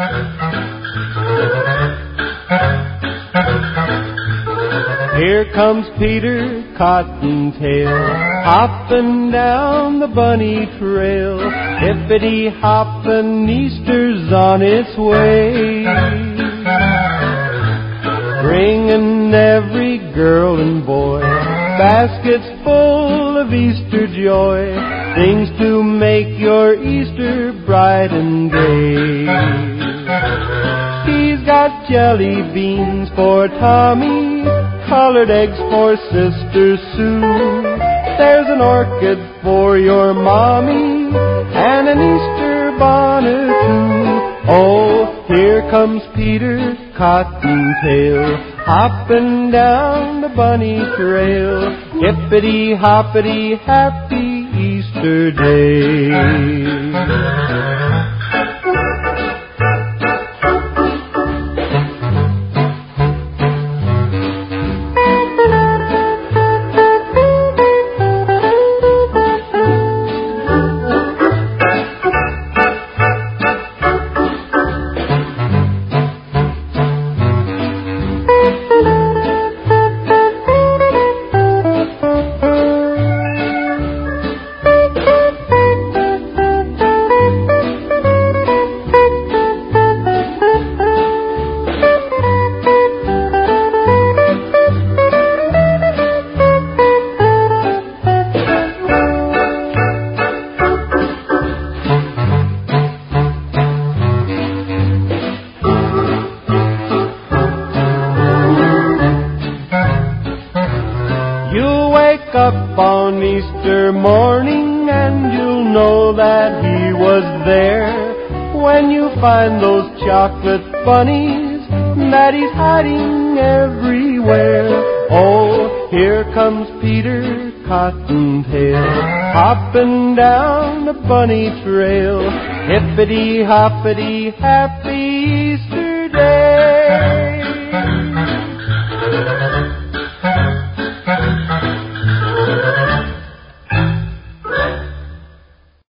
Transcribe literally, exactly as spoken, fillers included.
Here comes Peter Cottontail, hopping down the bunny trail. Hippity-hoppin', Easter's on its way, bringing every girl and boy baskets full of Easter joy, things to make your Easter bright and gay. He's got jelly beans for Tommy, colored eggs for Sister Sue. There's an orchid for your mommy, and an Easter bonnet too. Oh, here comes Peter Cottontail, hopping down the bunny trail. Hippity-hoppity, happy Easter Day. Up on Easter morning and you'll know that he was there when you find those chocolate bunnies that he's hiding everywhere. Oh, here comes Peter Cottontail, hopping down the bunny trail. Hippity-hoppity, happy Easter Day.